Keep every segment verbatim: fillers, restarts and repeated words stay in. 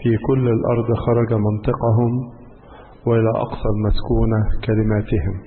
في كل الأرض خرج منطقهم، وإلى أقصى المسكونة كلماتهم.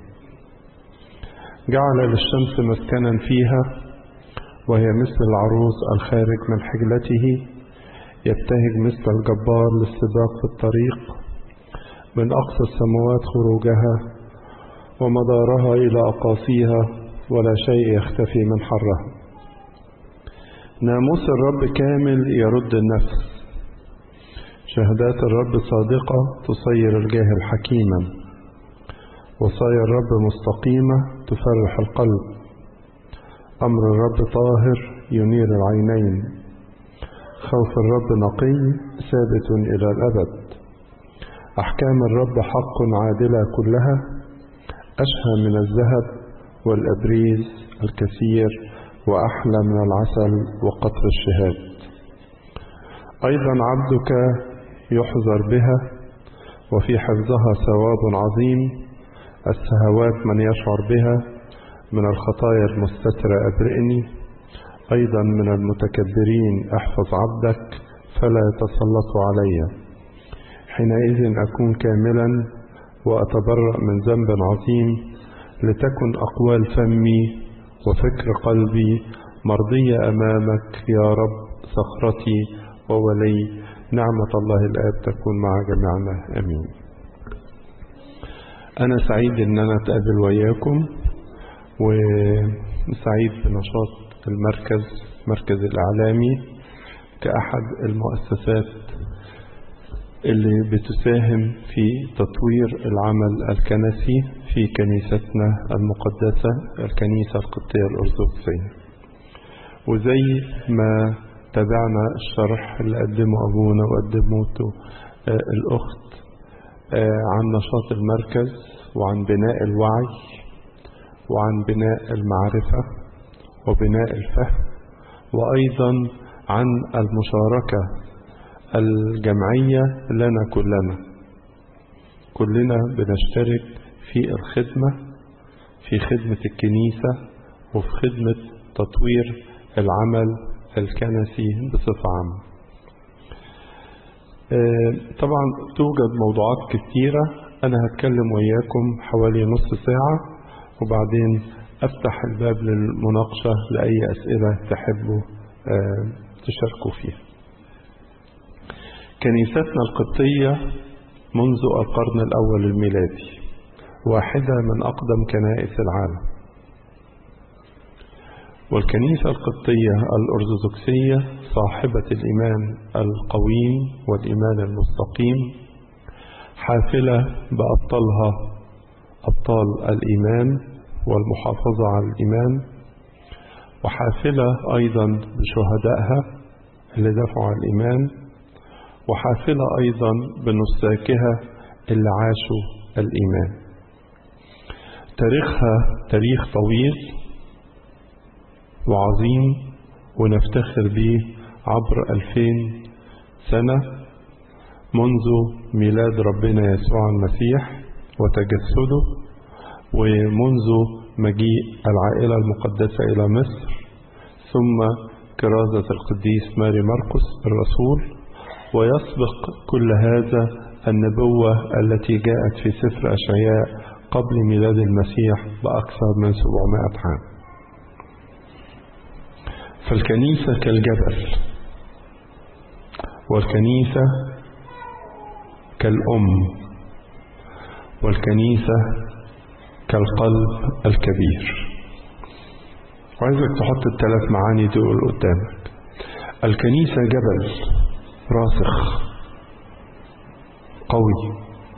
جعل للشمس مسكنا فيها، وهي مثل العروس الخارج من حجلته، يبتهج مثل الجبار للسباق في الطريق. من أقصى السماوات خروجها، ومدارها إلى أقاصيها، ولا شيء يختفي من حرها. ناموس الرب كامل يرد النفس، شهادات الرب صادقة تصير الجاهل حكيما. وصايا الرب مستقيمة تفرح القلب. أمر الرب طاهر ينير العينين. خوف الرب نقي ثابت إلى الأبد. أحكام الرب حق عادلة كلها، أشهى من الذهب والأبريز الكثير، وأحلى من العسل وقطر الشهاد. أيضا عبدك يحذر بها، وفي حفظها ثواب عظيم. السهوات من يشعر بها، من الخطايا المستترة أبرئني. أيضا من المتكبرين احفظ عبدك، فلا يتسلطوا علي. حينئذ أكون كاملا وأتبرأ من ذنب عظيم، لتكن أقوال فمي وفكر قلبي مرضية أمامك يا رب صخرتي وولي. نعمة الله الآب تكون مع جميعنا، أمين. أنا سعيد أن أنا أتقابل وياكم، وسعيد بنشاط المركز مركز الإعلامي كأحد المؤسسات اللي بتساهم في تطوير العمل الكنسي في كنيستنا المقدسة، الكنيسة القبطية الأرثوذكسية. وزي ما تابعنا الشرح اللي قدمه أبونا وقدمته آه الأخت آه عن نشاط المركز، وعن بناء الوعي، وعن بناء المعرفة، وبناء الفهم، وأيضا عن المشاركة الجمعية لنا كلنا. كلنا بنشترك في الخدمة، في خدمة الكنيسة، وفي خدمة تطوير العمل الكنسي بصفة عامة. طبعا توجد موضوعات كثيرة، أنا هتكلم وياكم حوالي نص ساعة، وبعدين أفتح الباب للمناقشة لأي أسئلة تحبوا تشاركوا فيها. كنيستنا القبطية منذ القرن الأول الميلادي واحدة من أقدم كنائس العالم. والكنيسة القبطية الأرثوذكسية صاحبة الإيمان القويم والإيمان المستقيم، حافلة بأبطالها أبطال الإيمان والمحافظة على الإيمان، وحافلة أيضا بشهدائها اللي دفعوا عن الإيمان، وحافلة أيضا بنساكها اللي عاشوا الإيمان. تاريخها تاريخ طويل وعظيم، ونفتخر به عبر ألفين سنة منذ ميلاد ربنا يسوع المسيح وتجسده، ومنذ مجيء العائلة المقدسة إلى مصر، ثم كرازة القديس ماري مرقس الرسول. ويسبق كل هذا النبوة التي جاءت في سفر أشعياء قبل ميلاد المسيح بأكثر من سبعمائة عام. فالكنيسة كالجبل، والكنيسة كالأم، والكنيسة كالقلب الكبير. وعايزك تحط الثلاث معاني دول قدامك. الكنيسة جبل راسخ قوي،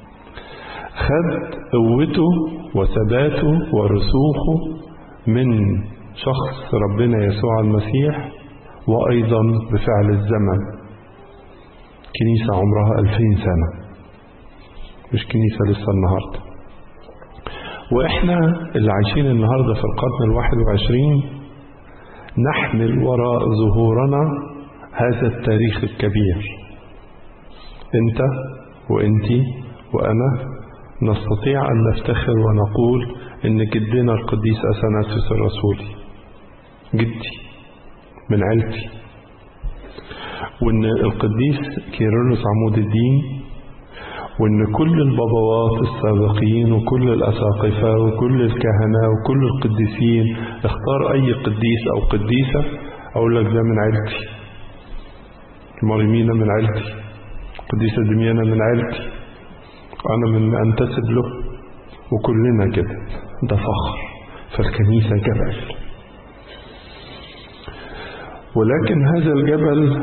خد قوته وثباته ورسوخه من شخص ربنا يسوع المسيح، وأيضا بفعل الزمن. كنيسة عمرها ألفين سنة، مش كنيسة لسه النهاردة. وإحنا اللي عايشين النهاردة في القرن الواحد وعشرين نحمل وراء ظهورنا هذا التاريخ الكبير. انت وانتي وانا نستطيع ان نفتخر ونقول ان جدنا القديس اثناسيوس الرسولي جدي من عيلتي، وإن القديس كيرلس عمود الدين، وإن كل البابوات السابقين وكل الأساقفة وكل الكهنة وكل القديسين، اختار أي قديس أو قديسة أقول لك ده من عيلتي، مريمينا من عيلتي، قديسة دميانة من عيلتي، أنا من أنتسب له، وكلنا كده، ده فخر. فالكنيسة جبل، ولكن هذا الجبل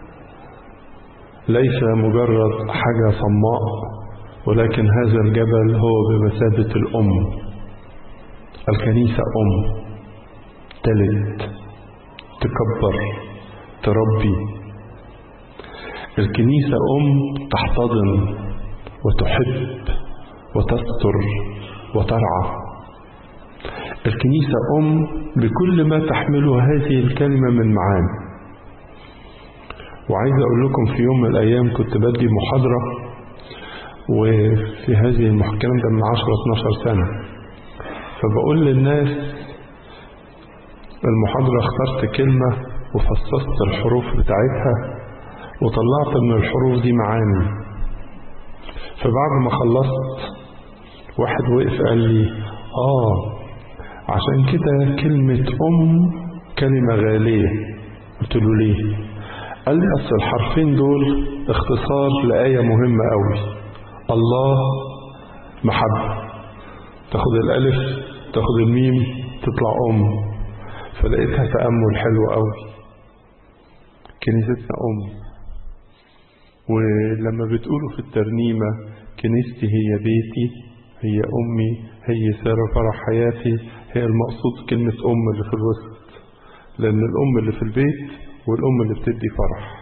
ليس مجرد حاجة صماء، ولكن هذا الجبل هو بمثابة الأم. الكنيسة أم، تلد، تكبر، تربي. الكنيسة أم تحتضن وتحب وتستر وترعى. الكنيسة أم بكل ما تحمله هذه الكلمة من معاني. وعايز أقول لكم في يوم من الأيام كنت بدي محاضرة، وفي هذه المحاضرة ده من عشرة اتناشر سنة، فبقول للناس المحاضرة اخترت كلمة وفصصت الحروف بتاعتها وطلعت من الحروف دي معاني. فبعد ما خلصت واحد وقف قال لي آه عشان كده كلمة أم كلمة غالية. قلت له ليه؟ قال لي أصل الحرفين دول اختصار لآية مهمة قوي، الله محبة، تاخد الألف تاخد الميم تطلع أم. فلقيتها تأمل حلو قوي. كنيستنا أم، ولما بتقولوا في الترنيمة كنيستي هي بيتي، هي أمي، هي سر فرح حياتي، هي المقصود كلمة أم اللي في الوسط، لأن الأم اللي في البيت والأم اللي بتدي فرح.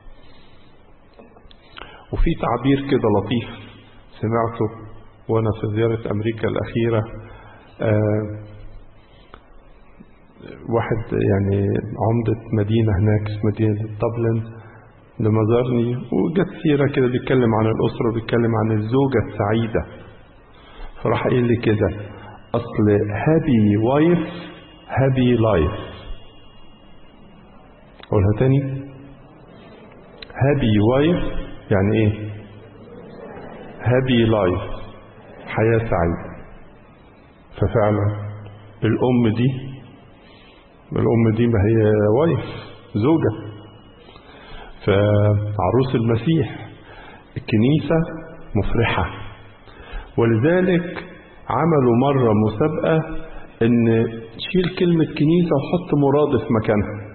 وفي تعبير كده لطيف سمعته وأنا في زيارة أمريكا الأخيرة، آه واحد يعني عمدة مدينة هناك مدينة دبلن لما زارني وجت سيرة كده بيتكلم عن الأسرة، بيتكلم عن الزوجة السعيدة، فراح قايل لي كده أصل هابي وايف هابي لايف. أقولها تاني، هابي وايف يعني إيه؟ هابي لايف، حياة سعيدة. ففعلا الأم دي الأم دي ما هي وايف، زوجة، فعروس المسيح. الكنيسة مفرحة، ولذلك عملوا مرة مسابقة ان تشيل كلمة كنيسة وحط مرادف مكانها.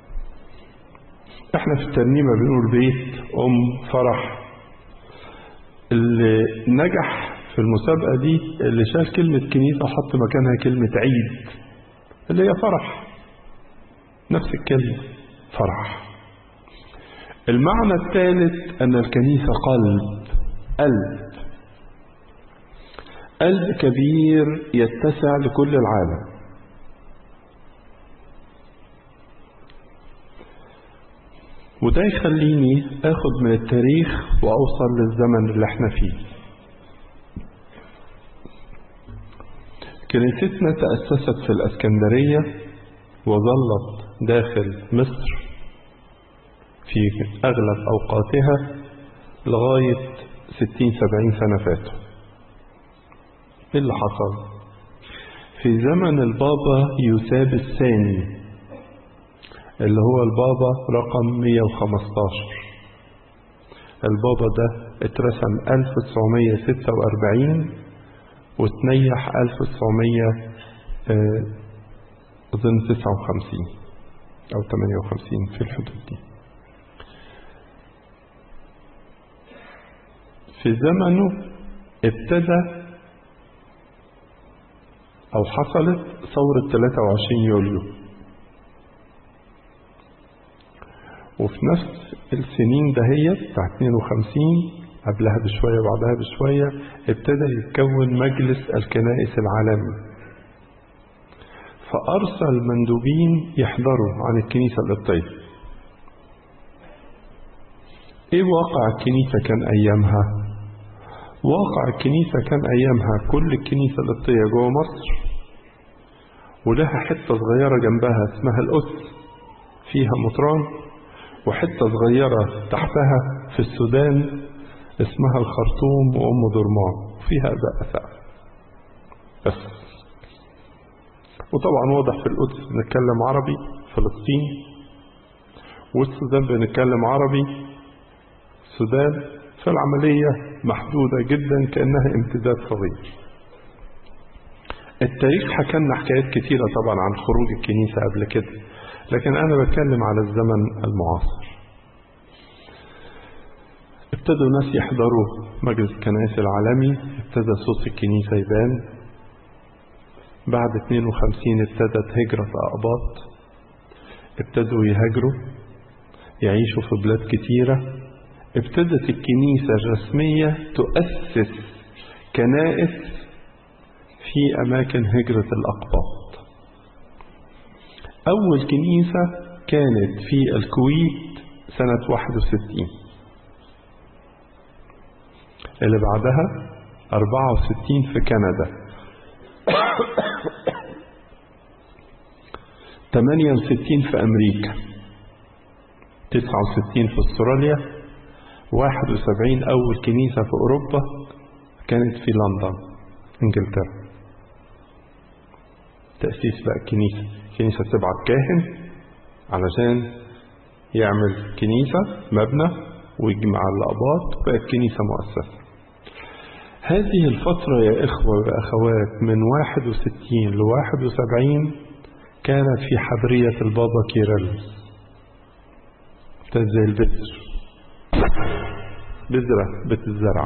احنا في الترنيمة بنقول بيت، ام، فرح. اللي نجح في المسابقة دي اللي شال كلمة كنيسة وحط مكانها كلمة عيد اللي هي فرح، نفس الكلمة فرح. المعنى الثالث أن الكنيسة قلب، قلب قلب كبير يتسع لكل العالم. وده يخليني أخذ من التاريخ وأوصل للزمن اللي احنا فيه. كنيستنا تأسست في الإسكندرية وظلت داخل مصر في أغلب أوقاتها لغاية ستين سبعين سنة فاتوا. إيه اللي حصل؟ في زمن البابا يوساب الثاني اللي هو البابا رقم مية وخمستاشر، البابا ده اترسم ألف وتسعمية ستة وأربعين وتنيح ألف وتسعمية أظن تسعة وخمسين أو ثمانية وخمسين في الحدود دي. في زمنه ابتدى أو حصلت ثورة ثلاثة وعشرين يوليو، وفي نفس السنين دهيت بتاع اثنين وخمسين قبلها بشوية بعدها بشوية ابتدى يتكون مجلس الكنائس العالمي، فأرسل مندوبين يحضروا عن الكنيسة القبطية. ايه واقع الكنيسة كان ايامها؟ واقع الكنيسة كان ايامها كل الكنيسة القبطية جوه مصر ولها حتة صغيرة جنبها اسمها القدس فيها مطران، وحتة صغيرة تحتها في السودان اسمها الخرطوم وأم درمان وفيها أداء سقف بس. وطبعا واضح في القدس بنتكلم عربي، فلسطين والسودان بنتكلم عربي، السودان. فالعملية محدودة جدا كأنها امتداد صغير. التاريخ حكى لنا حكايات كتيرة طبعا عن خروج الكنيسة قبل كده، لكن أنا بتكلم على الزمن المعاصر. ابتدوا ناس يحضروا مجلس الكنائس العالمي، ابتدى صوت الكنيسة يبان. بعد اثنين وخمسين ابتدت هجرة أقباط، ابتدوا يهاجروا يعيشوا في بلاد كتيرة. ابتدت الكنيسة الرسمية تؤسس كنائس في أماكن هجرة الأقباط. أول كنيسة كانت في الكويت سنة واحد وستين، اللي بعدها أربعة وستين في كندا، ثمانية وستين في أمريكا، تسعة وستين في أستراليا، واحد وسبعين أول كنيسة في أوروبا كانت في لندن إنجلترا. تأسيس بقى الكنيسة، كنيسة تبعت كاهن علشان يعمل كنيسة مبنى ويجمع الأقباط، بقت كنيسة مؤسسة. هذه الفترة يا إخوة وأخوات من واحد وستين لواحد وسبعين كانت في حبرية البابا كيرلس، زي البذر، بذرة بتزرع.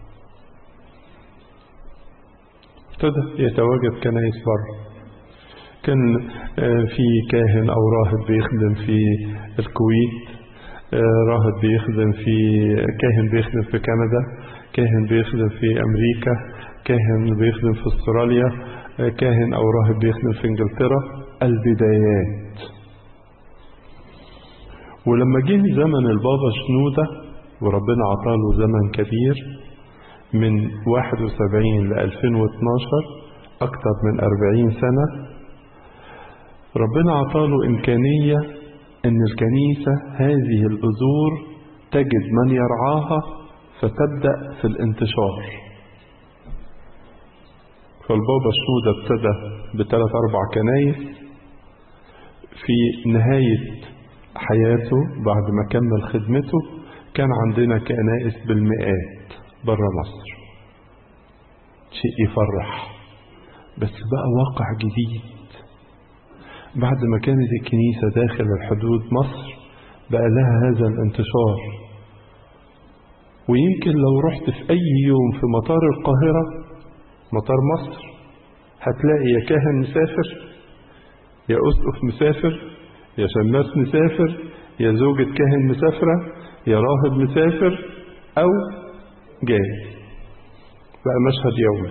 ابتدى يتواجد كنائس بره. كان في كاهن أو راهب بيخدم في الكويت، راهب بيخدم في كاهن بيخدم في كندا، كاهن بيخدم في أمريكا، كاهن بيخدم في أستراليا، كاهن أو راهب بيخدم في إنجلترا. البدايات. ولما جه زمن البابا شنودة وربنا عطاله زمن كبير من واحد وسبعين ل ألفين واثناشر، أكثر من أربعين سنة، ربنا عطاله إمكانية أن الكنيسة هذه البذور تجد من يرعاها فتبدأ في الانتشار. فالبابا شنودة ابتدى بثلاث أربع كنايس. في نهاية حياته بعد ما كمل خدمته كان عندنا كنائس بالمئات برا مصر. شيء يفرح، بس بقى واقع جديد. بعد ما كانت الكنيسة داخل الحدود مصر بقى لها هذا الانتشار. ويمكن لو رحت في أي يوم في مطار القاهرة، مطار مصر، هتلاقي يا كاهن مسافر، يا أسقف مسافر، يا شماس مسافر، يا زوجة كاهن مسافرة، يا راهب مسافر، أو جاي. بقى مشهد يومي،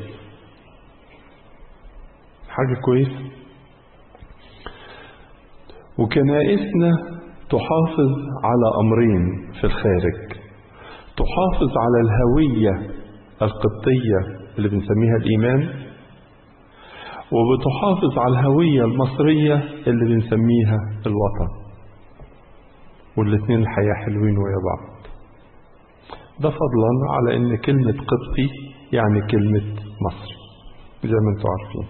حاجة كويسة. وكنائسنا تحافظ على أمرين في الخارج: تحافظ على الهوية القبطية اللي بنسميها الإيمان، وبتحافظ على الهوية المصرية اللي بنسميها الوطن. والاثنين الحقيقة حلوين ويا بعض. ده فضلا على ان كلمة قبطي يعني كلمة مصري زي ما انتم عارفين.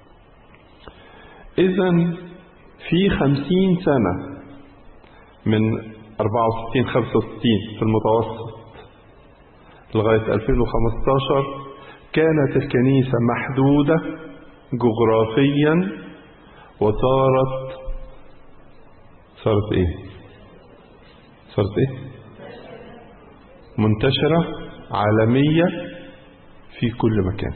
اذا في خمسين سنة من أربعة وستين خمسة وستين في المتوسط لغاية ألفين وخمستاشر كانت الكنيسة محدودة جغرافيا، وصارت صارت ايه صارت ايه منتشرة عالمية في كل مكان.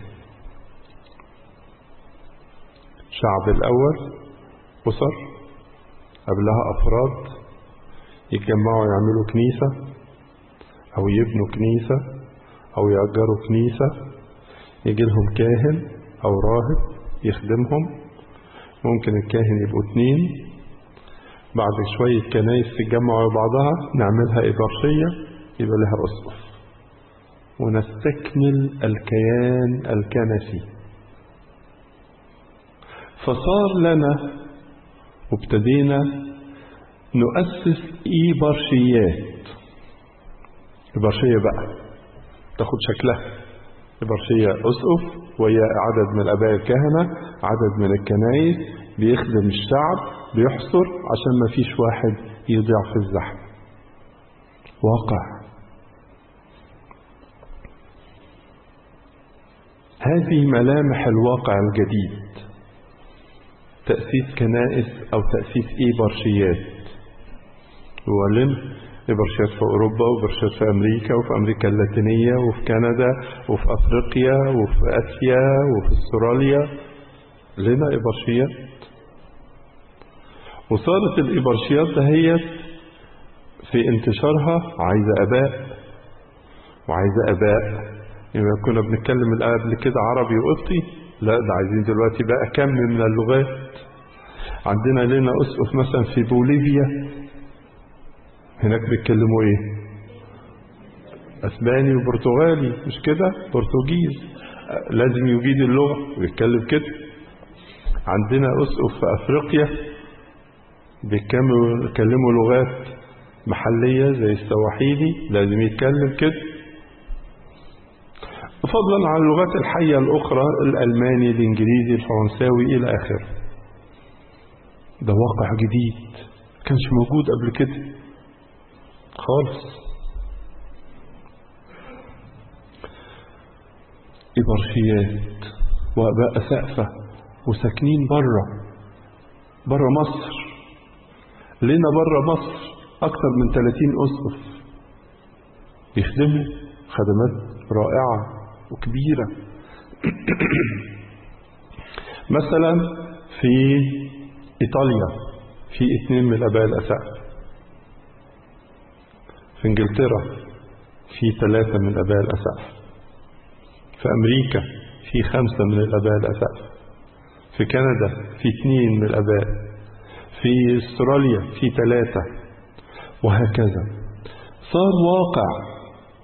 شعب الأول أسر قبلها أفراد يتجمعوا يعملوا كنيسة أو يبنوا كنيسة أو يأجروا كنيسة، يجي لهم كاهن أو راهب يخدمهم. ممكن الكاهن يبقوا اتنين، بعد شوية كنايس تتجمعوا بعضها نعملها إبرشية يبقى لها أسقف، ونستكمل الكيان الكنسي. فصار لنا وابتدينا نؤسس إيبارشيات. إيبارشية بقى تاخد شكلها إبرشية أسقف، وهي عدد من الآباء الكهنة، عدد من الكنائس بيخدم الشعب، بيحصر عشان ما فيش واحد يضيع في الزحمة. واقع. هذه ملامح الواقع الجديد، تأسيس كنائس أو تأسيس إيبرشيات. ولن إبرشيات في أوروبا، وإبرشيات في أمريكا، وفي أمريكا اللاتينية، وفي كندا، وفي أفريقيا، وفي آسيا، وفي استراليا، لنا إبرشيات. وصارت الإبرشيات دهيت في انتشارها عايزة أباء وعايزة أباء. يعني كنا بنتكلم قبل كده عربي وقبطي، لا ده عايزين دلوقتي بقى كم من اللغات. عندنا لنا أسقف مثلا في بوليفيا، هناك بيتكلموا ايه؟ اسباني وبرتغالي، مش كده؟ برتغيز، لازم يجيد اللغة ويتكلم كده. عندنا أسقف في أفريقيا بيتكلموا لغات محلية زي السواحيلي، لازم يتكلم كده. فضلا عن اللغات الحية الأخرى، الألماني، الإنجليزي، الفرنساوي إلى آخره. ده واقع جديد كانش موجود قبل كده خالص. إبرشيات وأباء سقفة وساكنين برا برا مصر. لنا برا مصر أكثر من ثلاثين أسقف بيخدموا خدمات رائعة وكبيرة. مثلا في إيطاليا في اثنين من الآباء الأسقف، في إنجلترا في ثلاثة من الآباء الأسقف، في أمريكا في خمسة من الآباء الأسقف، في كندا في اثنين من الآباء، في استراليا في ثلاثة، وهكذا. صار واقع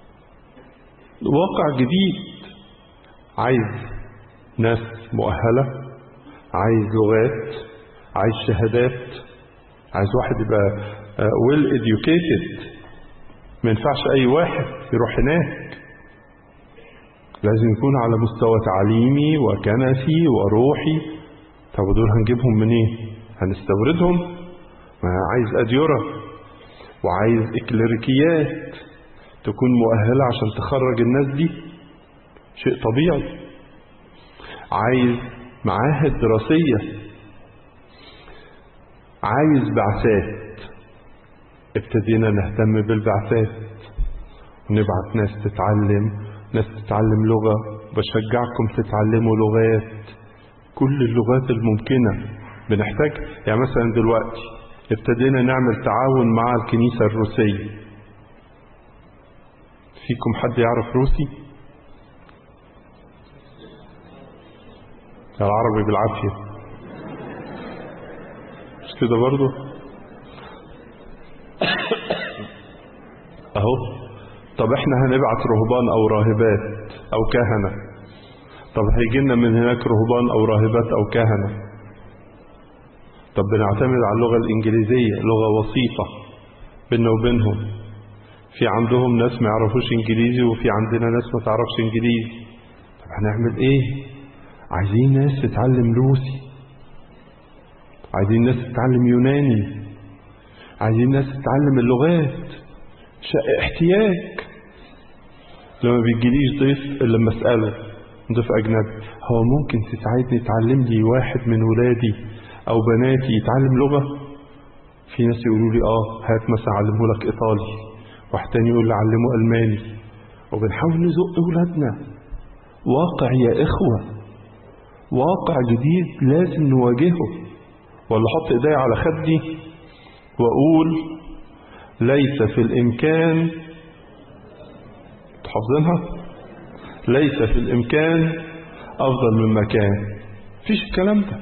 واقع جديد، عايز ناس مؤهلة، عايز لغات، عايز شهادات، عايز واحد يبقى well educated. ما ينفعش أي واحد يروح هناك، لازم يكون على مستوى تعليمي وكنسي وروحي. طب دول هنجيبهم منين؟ هنستوردهم؟ ما عايز أديرة وعايز إكليريكيات تكون مؤهلة عشان تخرج الناس دي، شيء طبيعي. عايز معاهد دراسية، عايز بعثات. ابتدينا نهتم بالبعثات ونبعت ناس تتعلم، ناس تتعلم لغة. بشجعكم تتعلموا لغات، كل اللغات الممكنة بنحتاج. يعني مثلا دلوقتي ابتدينا نعمل تعاون مع الكنيسة الروسية. فيكم حد يعرف روسي؟ العربي بالعافية، مش كده برضو؟ اهو. طب احنا هنبعت رهبان او راهبات او كهنة، طب هيجي لنا من هناك رهبان او راهبات او كهنة. طب بنعتمد على اللغة الانجليزية، لغة وسيطة بيننا وبينهم. في عندهم ناس ما يعرفوش انجليزي، وفي عندنا ناس ما تعرفش انجليزي. طب هنعمل ايه؟ عايزين ناس تتعلم روسي، عايزين ناس تتعلم يوناني، عايزين ناس تتعلم اللغات. احتياج. لما بيجيليش ضيف الا لما اساله، ضيف اجنبي، هو ممكن تساعدني تعلم لي واحد من ولادي او بناتي يتعلم لغة؟ في ناس يقولوا لي اه هات مثلا اعلمه لك ايطالي، واحد تاني يقول لي علمه الماني. وبنحاول نزق اولادنا. واقع يا اخوة، واقع جديد لازم نواجهه. ولا احط ايدي على خدي واقول ليس في الامكان، تحفظينها، ليس في الامكان افضل من مكان. فيش الكلام ده.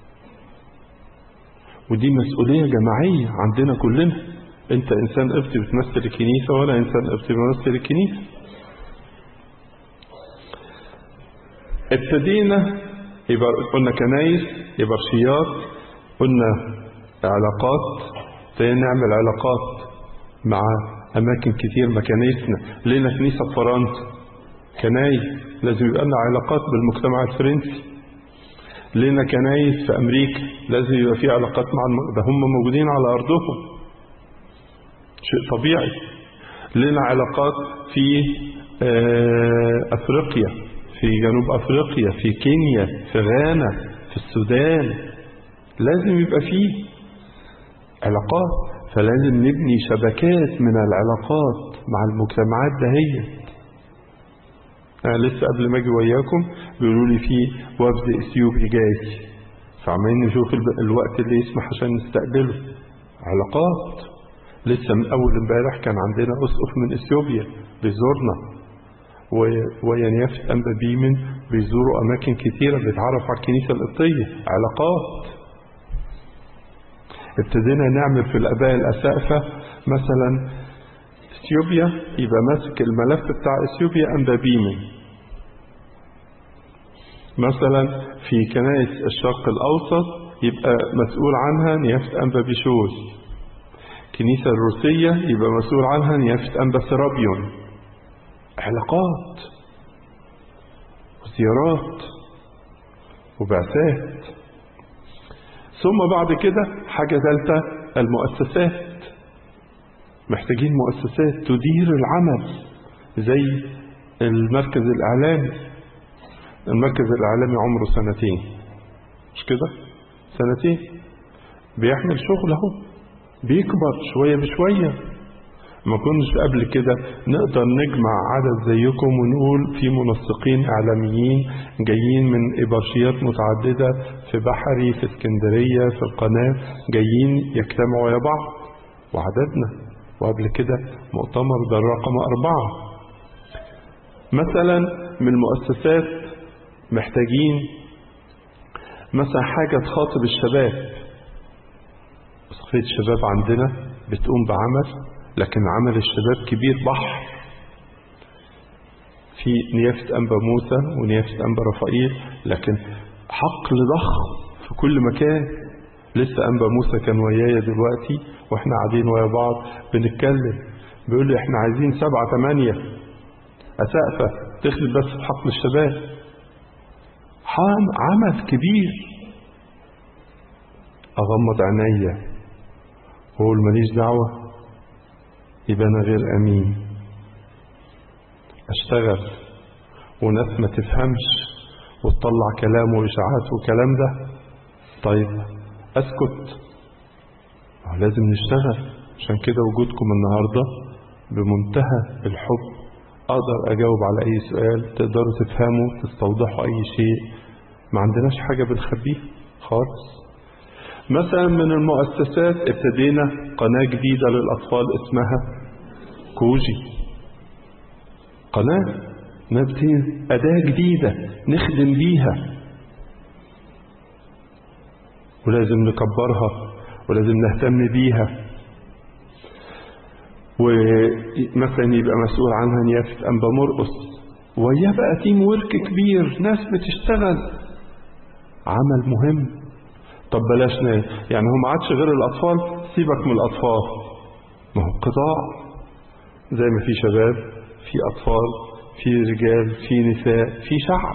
ودي مسؤولية جماعية عندنا كلنا. انت انسان قبطي بتمثل الكنيسة، ولا انسان قبطي بيمثل الكنيسة. ابتدينا يبقى قلنا كنايس، إبرشيات، قلنا علاقات، ابتدينا نعمل علاقات مع أماكن كتير مكانيسنا. لنا كنيسة في فرنسا، كنايس لازم يبقى لنا علاقات بالمجتمع الفرنسي. لنا كنايس في أمريكا لازم يبقى في علاقات مع الم... ده هم موجودين على أرضهم، شيء طبيعي. لنا علاقات في أفريقيا، في جنوب أفريقيا، في كينيا، في غانا، في السودان، لازم يبقى فيه علاقات. فلازم نبني شبكات من العلاقات مع المجتمعات دهية. أنا لسه قبل ما أجي وياكم بيقولوا لي في وفد إثيوبي جاي، فعمالين نشوف الوقت اللي يسمح عشان نستقبله. علاقات. لسه من أول امبارح كان عندنا أسقف من إثيوبيا بيزورنا، وينيافة أنبا بيمن بيزوروا أماكن كتيرة بيتعرف على الكنيسة القبطية. علاقات. ابتدينا نعمل في الآباء الأسقفة مثلا إثيوبيا يبقى ماسك الملف بتاع إثيوبيا أنبا بيمن. مثلا في كنائس الشرق الأوسط يبقى مسؤول عنها نيافة أنبا بيشوي. الكنيسة الروسية يبقى مسؤول عنها نيافة أنبا سرابيون. علاقات وزيارات وبعثات. ثم بعد كده حاجة ثالثة، المؤسسات. محتاجين مؤسسات تدير العمل زي المركز الإعلامي. المركز الإعلامي عمره سنتين، مش كده؟ سنتين بيحمل شغل اهو، بيكبر شوية بشوية. ما كناش قبل كده نقدر نجمع عدد زيكم ونقول في منسقين إعلاميين جايين من إبرشيات متعددة في بحري، في اسكندرية، في القناة، جايين يجتمعوا يا بعض وعددنا. وقبل كده مؤتمر ده الرقم أربعة. مثلا من المؤسسات محتاجين مثلا حاجة تخاطب الشباب. صفية الشباب عندنا بتقوم بعمل، لكن عمل الشباب كبير بحر. في نيافة أنبا موسى ونيافة أنبا رفائيل، لكن حقل ضخم في كل مكان. لسه أنبا موسى كان ويايا دلوقتي واحنا قاعدين ويا بعض بنتكلم، بيقول لي احنا عايزين سبعة تمانية أسقفة تخدم بس في حقل الشباب. عمل كبير. أغمض عينيا وأقول ماليش دعوة، يبقى أنا غير أمين. أشتغل وناس ما تفهمش وتطلع كلام وإشاعات وكلام ده، طيب أسكت؟ لازم نشتغل. عشان كده وجودكم النهاردة بمنتهى الحب، أقدر أجاوب على أي سؤال، تقدروا تفهموا تستوضحوا أي شيء، ما عندناش حاجة بنخبيها خالص. مثلا من المؤسسات ابتدينا قناة جديدة للأطفال اسمها كوجي. قناة نبتدي أداة جديدة نخدم بيها، ولازم نكبرها ولازم نهتم بيها. ومثلا يبقى مسؤول عنها نيافة أنبا مرقس، ويبقى تيم ورك كبير، ناس بتشتغل عمل مهم. طب بلاش ناس، يعني هم عادش غير الأطفال، سيبك من الأطفال، ما هو قطاع زي ما في شباب، في أطفال، في رجال، في نساء، في شعب.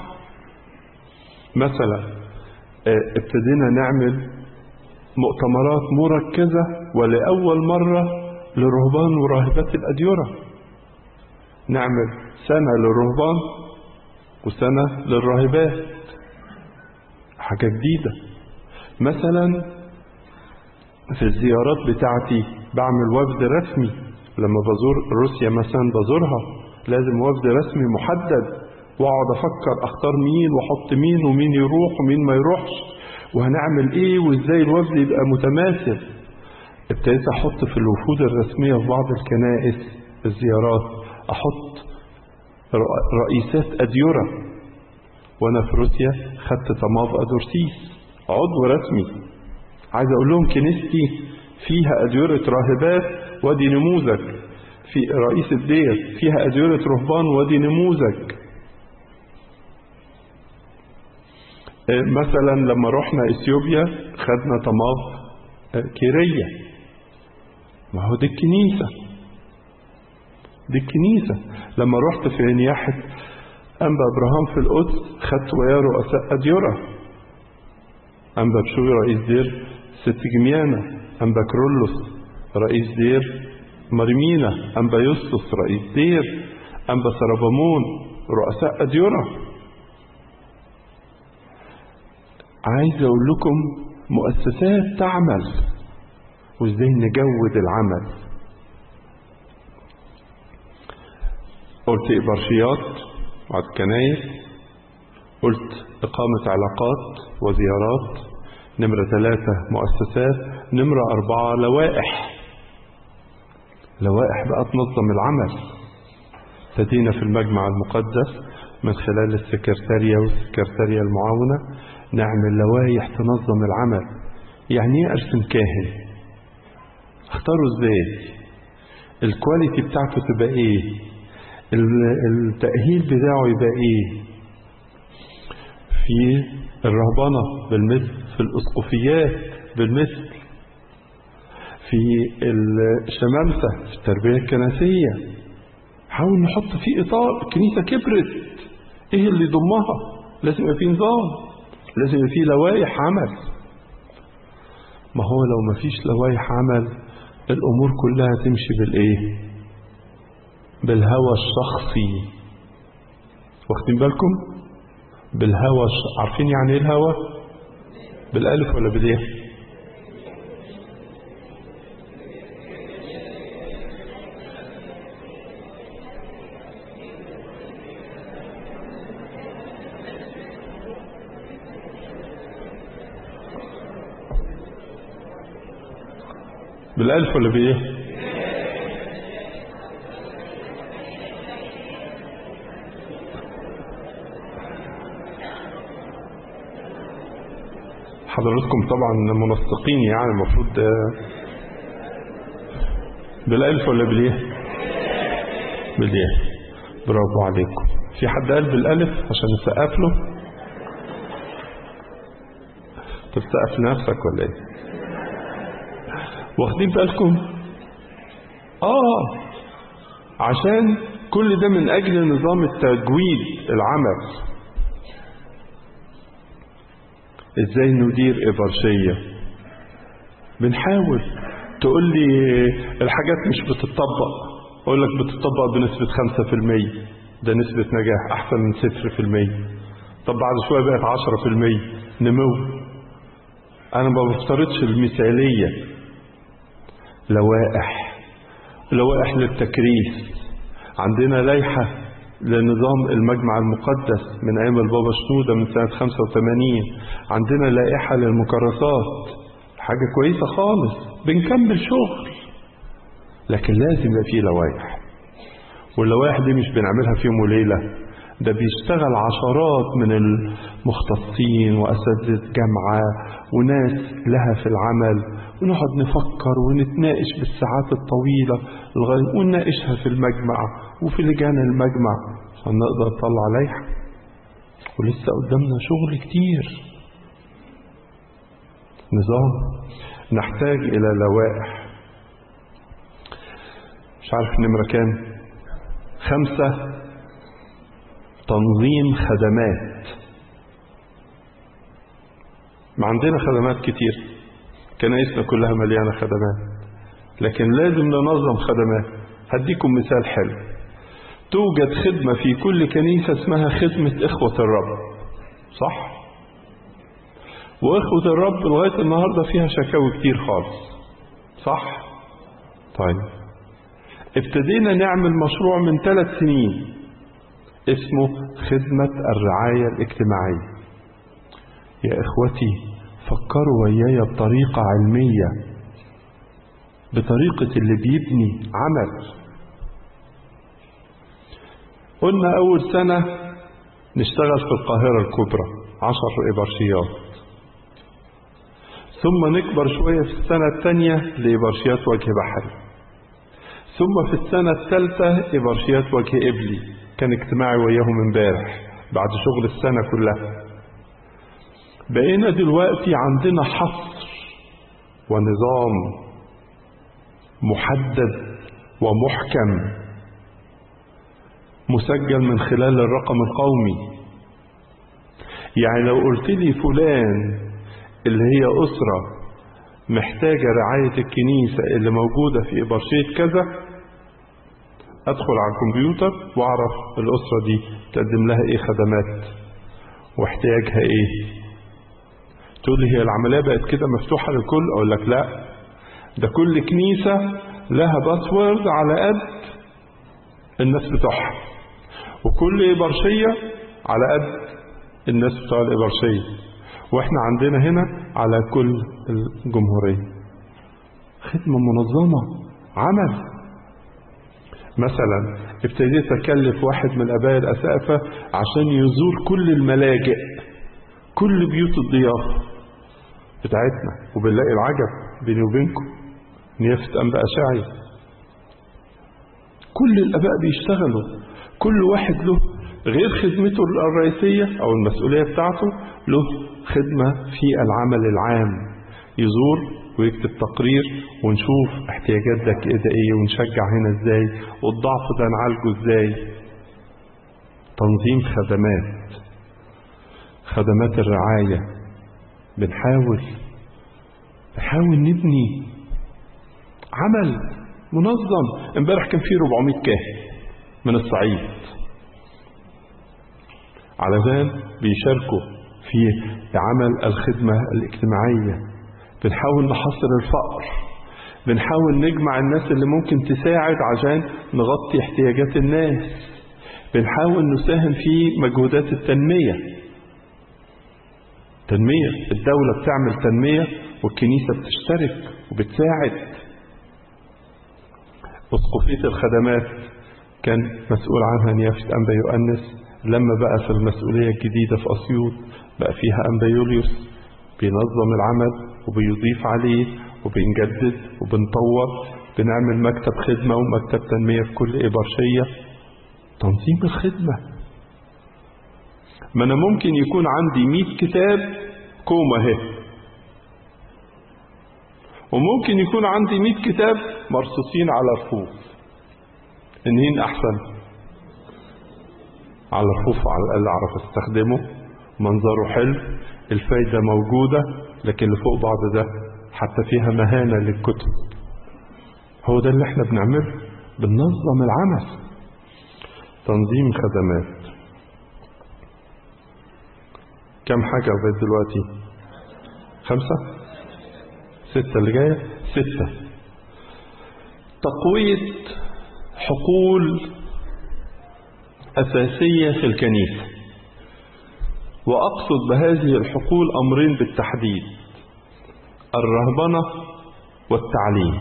مثلا ابتدينا نعمل مؤتمرات مركزة ولأول مرة لرهبان وراهبات الأديرة. نعمل سنة للرهبان وسنة للراهبات، حاجة جديدة. مثلا في الزيارات بتاعتي بعمل وفد رسمي. لما بزور روسيا مثلا بزورها لازم وفد رسمي محدد، واقعد افكر اختار مين واحط مين ومين يروح ومين ما يروحش وهنعمل ايه وازاي الوفد يبقى متماثل. ابتديت احط في الوفود الرسمية في بعض الكنائس الزيارات، احط رئيسات اديرة. وانا في روسيا خدت طماف ادورسيس عضو رسمي، عايز اقول لهم كنيستي فيها اديرة راهبات ودي نموذج، في رئيس الدير فيها اديرة رهبان ودي نموذج. مثلا لما رحنا اثيوبيا خدنا طماف كيرية، ما هو دي الكنيسة، دي الكنيسة. لما رحت في نياحة أنبا إبراهام في القدس خدت وياه رؤساء أديرة، أنبا بشوي رئيس دير ست جميانة، أنبا كرولوس رئيس دير مريمينا، أنبا يوسف رئيس دير، أنبا سربامون، رؤساء أديرة. عايز أقول لكم مؤسسات تعمل، وإزاي نجود العمل. قلت إبرشيات وعد كنايس، قلت إقامة علاقات وزيارات، نمرة ثلاثة مؤسسات، نمرة أربعة لوائح. لوائح بقى تنظم العمل. ابتدينا في المجمع المقدس من خلال السكرتارية والسكرتارية المعاونة نعمل لوائح تنظم العمل. يعني ايه ارسم كاهن؟ اختاره ازاي؟ الكواليتي بتاعته تبقى ايه؟ التأهيل بتاعه يبقى ايه؟ في الرهبنة بالمثل، في الأسقفيات بالمثل، في الشمامسة، في التربية الكنسية. حاول نحط فيه إطار. الكنيسة كبرت، ايه اللي يضمها؟ لازم يبقى فيه نظام، لازم يبقى فيه لوائح عمل. ما هو لو ما فيش لوائح عمل الأمور كلها تمشي بالإيه؟ بالهوى الشخصي. واخدين بالكم؟ بالهوى. عارفين يعني ايه الهوى؟ بالالف ولا بالياء؟ بالالف ولا بايه؟ حضراتكم طبعا منسقين، يعني المفروض بالالف ولا بالياء؟ بالياء. برافو عليكم. في حد قال بالالف عشان نسقف له؟ تسقف لنفسك ولا ايه؟ واخدين بالكم؟ اه عشان كل ده من اجل نظام التجويد العمل. ازاي ندير إبرشية؟ بنحاول. تقول لي الحاجات مش بتطبق، اقول لك بتطبق بنسبة خمسة في المية، ده نسبة نجاح احسن من صفر في المية. طب بعد شوية بقت عشرة في المية نمو. انا ما بفترضش المثالية. لوائح، لوائح للتكريس. عندنا لائحة لنظام المجمع المقدس من أيام البابا شنودة من سنة خمسة وثمانين. عندنا لائحة للمكرسات، حاجة كويسة خالص، بنكمل شغل. لكن لازم يبقى فيه لوائح، واللوائح دي مش بنعملها في يوم وليلة، ده بيشتغل عشرات من المختصين وأساتذة جامعة وناس لها في العمل، ونقعد نفكر ونتناقش بالساعات الطويلة ونناقشها في المجمع وفي لجان المجمع عشان نقدر نطلع لائحة. ولسه قدامنا شغل كتير. نظام. نحتاج إلى لوائح. مش عارف نمرة كام. خمسة، تنظيم خدمات. ما عندنا خدمات كتير، كنايسنا كلها مليانة خدمات، لكن لازم ننظم خدمات. هديكم مثال حلو. توجد خدمة في كل كنيسة اسمها خدمة إخوة الرب، صح؟ وإخوة الرب لغاية النهاردة فيها شكاوي كتير خالص، صح؟ طيب ابتدينا نعمل مشروع من ثلاث سنين اسمه خدمة الرعاية الاجتماعية. يا إخوتي فكروا وياي بطريقة علمية، بطريقة اللي بيبني عمل. قلنا أول سنة نشتغل في القاهرة الكبرى عشر إبرشيات، ثم نكبر شوية في السنة الثانية لإبرشيات وجه بحري، ثم في السنة الثالثة إبرشيات وجه إبلي. كان اجتماعي وياهم امبارح بعد شغل السنة كلها. بقينا دلوقتي عندنا حصر ونظام محدد ومحكم مسجل من خلال الرقم القومي. يعني لو قلت لي فلان اللي هي أسرة محتاجة رعاية الكنيسة اللي موجودة في إبرشية كذا، أدخل على الكمبيوتر وأعرف الأسرة دي تقدم لها إيه خدمات واحتياجها إيه. تقول لي هي العملية بقت كده مفتوحة للكل؟ أقول لك لا، ده كل كنيسة لها باسورد على قد الناس بتوعها، وكل إبرشية على قد الناس بتوع الإبرشية، واحنا عندنا هنا على كل الجمهورية. خدمة منظمة، عمل. مثلا ابتديت اكلف واحد من الاباء الاسقفة عشان يزور كل الملاجئ، كل بيوت الضيافة بتاعتنا، وبنلاقي العجب بيني وبينكم نيافة انبا اشعي. كل الاباء بيشتغلوا، كل واحد له غير خدمته الرئيسية او المسؤولية بتاعته، له خدمة في العمل العام، يزور ويكتب تقرير ونشوف احتياجات ده كده ايه، ونشجع هنا ازاي، والضعف ده نعالجه ازاي. تنظيم خدمات، خدمات الرعاية، بنحاول بنحاول نبني عمل منظم. امبارح كان فيه أربعمائة كاهن من الصعيد علشان بيشاركوا في عمل الخدمة الاجتماعية. بنحاول نحصر الفقر، بنحاول نجمع الناس اللي ممكن تساعد عشان نغطي احتياجات الناس، بنحاول نساهم في مجهودات التنمية. تنمية، الدولة بتعمل تنمية والكنيسة بتشترك وبتساعد. أسقفية الخدمات كان مسؤول عنها نيافة أنبا يؤنس، لما بقى في المسؤولية الجديدة في أسيوط بقى فيها أنبا يوليوس، بينظم العمل وبيضيف عليه وبنجدد وبنطور، بنعمل مكتب خدمة ومكتب تنمية في كل إبرشية. تنظيم الخدمة. ما أنا ممكن يكون عندي مئة كتاب كومة اهي، وممكن يكون عندي مئة كتاب مرصوصين على رفوف. انهين أحسن؟ على الرفوف على الأقل أعرف استخدمه، منظره حلو، الفايدة موجودة، لكن اللي فوق بعض ده حتى فيها مهانة للكتب. هو ده اللي احنا بنعمله، بننظم العمل. تنظيم خدمات. كم حاجة لغاية دلوقتي؟ خمسة؟ ستة اللي جاية؟ ستة. تقوية حقول أساسية في الكنيسة، وأقصد بهذه الحقول أمرين بالتحديد: الرهبنة والتعليم.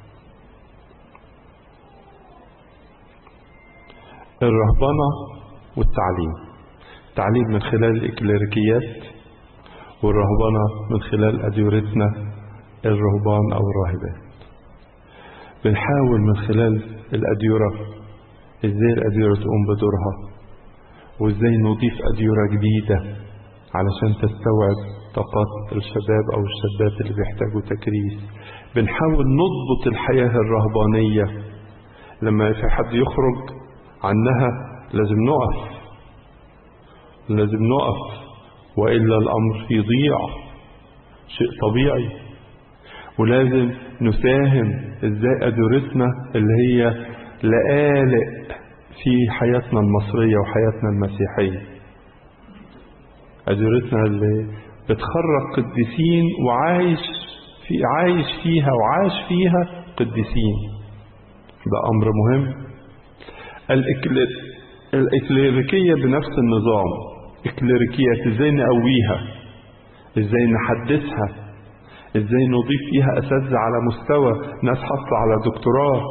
الرهبنة والتعليم، التعليم من خلال الإكليريكيات، والرهبنة من خلال أديرتنا الرهبان أو الراهبات. بنحاول من خلال الأديرة إزاي الأديرة تقوم بدورها، وإزاي نضيف أديرة جديدة علشان تستوعب طاقات الشباب أو الشابات اللي بيحتاجوا تكريس. بنحاول نضبط الحياة الرهبانية، لما في حد يخرج عنها لازم نقف، لازم نقف، وإلا الأمر يضيع، شيء طبيعي. ولازم نساهم إزاي أديرتنا اللي هي لآلئ في حياتنا المصرية وحياتنا المسيحية، أديرتنا اللي بتخرج قديسين وعايش في عايش فيها وعاش فيها قديسين. ده أمر مهم. الإكليريكية بنفس النظام، إكليريكية إزاي نقويها، إزاي نحدثها، إزاي نضيف فيها أساتذة على مستوى ناس حصل على دكتوراه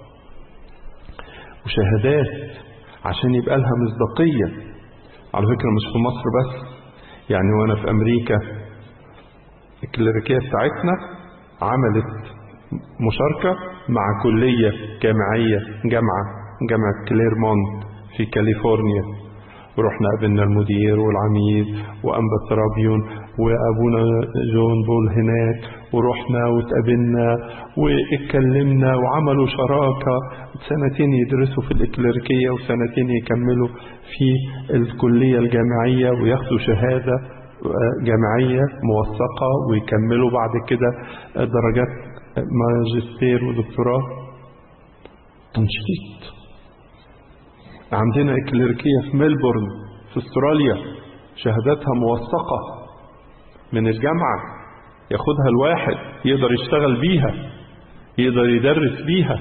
وشهادات عشان يبقى لها مصداقية. على فكرة مش في مصر بس، يعني وانا في امريكا الكليريكية بتاعتنا عملت مشاركة مع كلية جامعية، جامعة جامعة كليرمونت في كاليفورنيا، ورحنا قابلنا المدير والعميد وأنبا ترابيون وأبونا جون بول هناك، ورحنا واتقابلنا واتكلمنا وعملوا شراكة سنتين يدرسوا في الإكليريكية وسنتين يكملوا في الكلية الجامعية وياخدوا شهادة جامعية موثقة ويكملوا بعد كده درجات ماجستير ودكتوراه. تنشيط. عندنا إكليريكية في ملبورن في استراليا شهاداتها موثقة من الجامعة، ياخدها الواحد يقدر يشتغل بيها، يقدر يدرس بيها.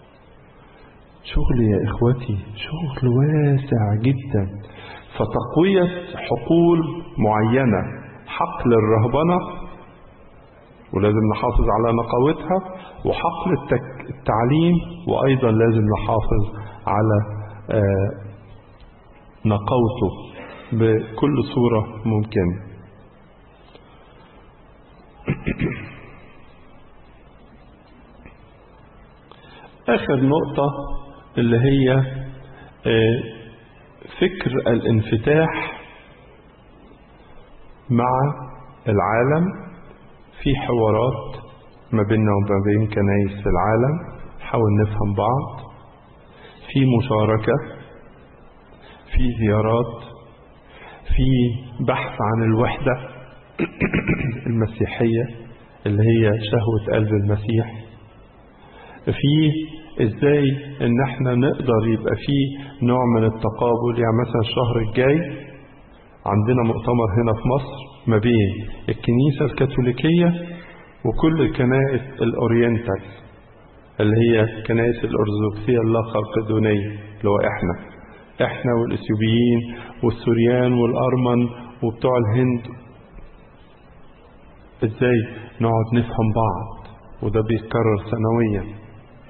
شغل يا إخوتي، شغل واسع جدا. فتقوية حقول معينة، حقل الرهبنة ولازم نحافظ على نقاوتها، وحقل التعليم وأيضا لازم نحافظ على آه نقاوته بكل صورة ممكنة. آخر نقطة اللي هي آه فكر الانفتاح مع العالم في حوارات ما بيننا وما بين كنايس في العالم، نحاول نفهم بعض في مشاركة، في زيارات، في بحث عن الوحدة المسيحية اللي هي شهوة قلب المسيح، في ازاي ان احنا نقدر يبقى في نوع من التقابل. يعني مثلا الشهر الجاي عندنا مؤتمر هنا في مصر ما بين الكنيسة الكاثوليكية وكل الكنائس الأورينتال اللي هي الكنائس الأرثوذكسية اللاخلقدونية اللي هو احنا احنا والإثيوبيين والسوريان والأرمن وبتوع الهند. ازاي نقعد نفهم بعض، وده بيتكرر سنويا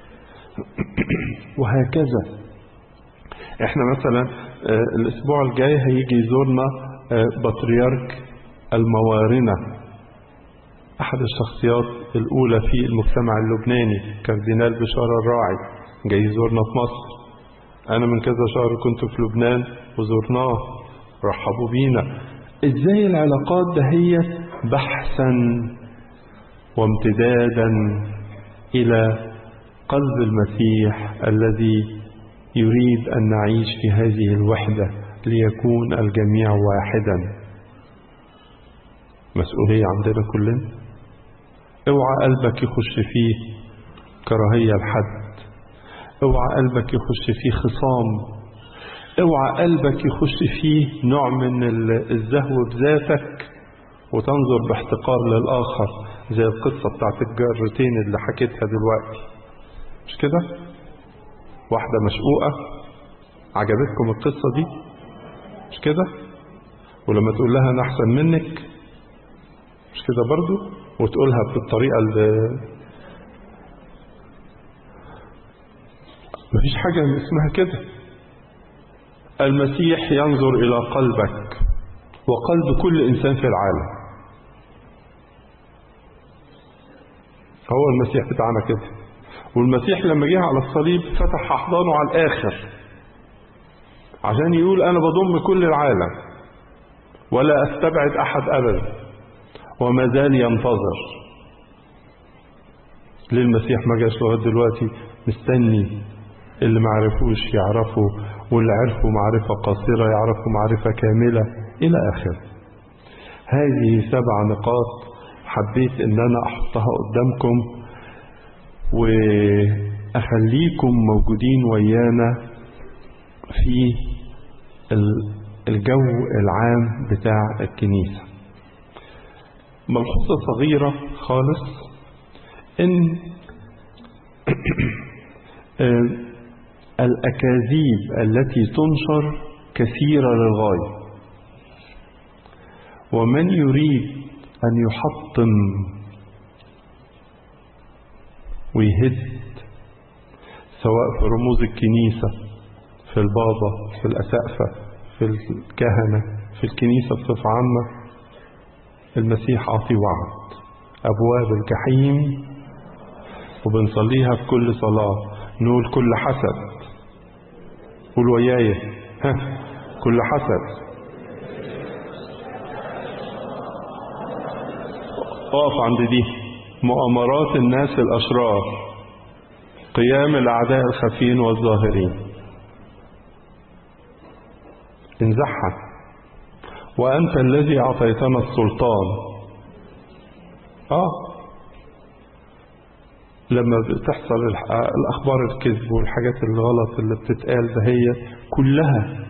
وهكذا. احنا مثلا الاسبوع الجاي هيجي يزورنا بطريرك الموارنة، احد الشخصيات الاولى في المجتمع اللبناني، كاردينال بشار الراعي، جاي يزورنا في مصر. انا من كذا شهر كنت في لبنان وزورناه، رحبوا بينا. ازاي العلاقات دهيت بحثا وامتدادا الى قلب المسيح الذي يريد أن نعيش في هذه الوحدة ليكون الجميع واحدا. مسؤولية عندنا كلنا. اوعى قلبك يخش فيه كراهية لحد، اوعى قلبك يخش فيه خصام، اوعى قلبك يخش فيه نوع من الزهو بذاتك وتنظر باحتقار للآخر، زي القصة بتاعت الجارتين اللي حكيتها دلوقتي. مش كده؟ واحدة مشقوقة، عجبتكم القصة دي؟ مش كده؟ ولما تقول لها أنا أحسن منك، مش كده برضو؟ وتقولها بالطريقة اللي مفيش حاجة اسمها كده. المسيح ينظر إلى قلبك وقلب كل إنسان في العالم. هو المسيح بتاعنا كده. والمسيح لما جه على الصليب فتح أحضانه على الآخر عشان يقول أنا بضم كل العالم ولا أستبعد أحد أبدا، وما زال ينتظر. ليه المسيح ما جاش لغاية دلوقتي؟ مستني اللي ما عرفوش يعرفوا، واللي عرفوا معرفة قصيرة يعرفوا معرفة كاملة إلى آخر. هذه سبع نقاط حبيت إن أنا أحطها قدامكم وأخليكم موجودين ويانا في الجو العام بتاع الكنيسة. ملحوظة صغيرة خالص، إن الأكاذيب التي تنشر كثيرة للغاية، ومن يريد أن يحطم ويهد سواء في رموز الكنيسة، في البابا، في الأسقفة، في الكهنة، في الكنيسة بصفة عامة، المسيح عطي وعد أبواب الجحيم، وبنصليها في كل صلاة، نقول كل حسد. قول وياي، ها، كل حسد اقف عند دي. مؤامرات الناس الأشرار، قيام الأعداء الخفين والظاهرين، انزعها. وأنت الذي أعطيتنا السلطان. آه لما بتحصل الأخبار الكذب والحاجات الغلط اللي بتتقال ده، هي كلها